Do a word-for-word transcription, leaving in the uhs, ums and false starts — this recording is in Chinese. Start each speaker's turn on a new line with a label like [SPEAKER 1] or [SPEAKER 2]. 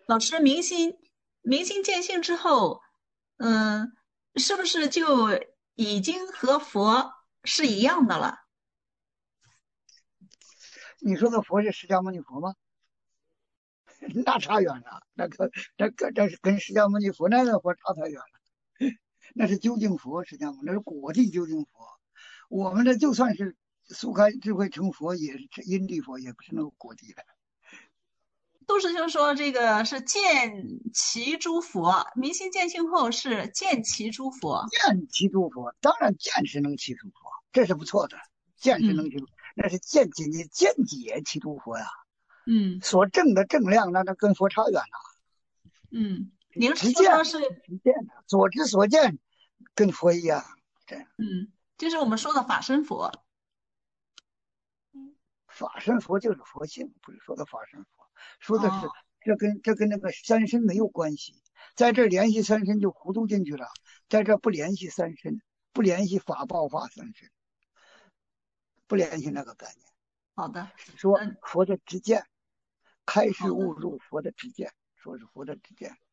[SPEAKER 1] 老师，明心明心见性之后，嗯，是不是就已经和佛是一样的了？
[SPEAKER 2] 你说的佛是释迦牟尼佛吗？那差远了，那个那个这是跟释迦牟尼佛那个佛差太远了。那是究竟佛，释迦牟尼那是果地究竟佛。我们这就算是速开智慧成佛，也是因地佛，也不是那个果地的。
[SPEAKER 1] 杜师兄说这个是见其诸佛，明心见性后是见其诸佛。
[SPEAKER 2] 见其诸佛，当然见是能其诸佛，这是不错的。见是能
[SPEAKER 1] 嗯
[SPEAKER 2] 其诸，那是见解你见解其诸佛呀。
[SPEAKER 1] 嗯
[SPEAKER 2] 所证的正量，那那跟佛差远了。
[SPEAKER 1] 嗯，您
[SPEAKER 2] 直见
[SPEAKER 1] 是说是
[SPEAKER 2] 直见的，所知所见跟佛一样。这
[SPEAKER 1] 嗯，就是我们说的法身佛。
[SPEAKER 2] 法身佛就是佛性，不是说的法身佛，说的
[SPEAKER 1] 哦，
[SPEAKER 2] 是这跟这跟那个三身没有关系，在这联系三身就糊涂进去了，在这不联系三身，不联系法报化三身，不联系那个概念，
[SPEAKER 1] 好的，
[SPEAKER 2] 是说
[SPEAKER 1] 嗯，
[SPEAKER 2] 佛的直见，开示
[SPEAKER 1] 好的。
[SPEAKER 2] 悟入佛的直见，说是佛的直见。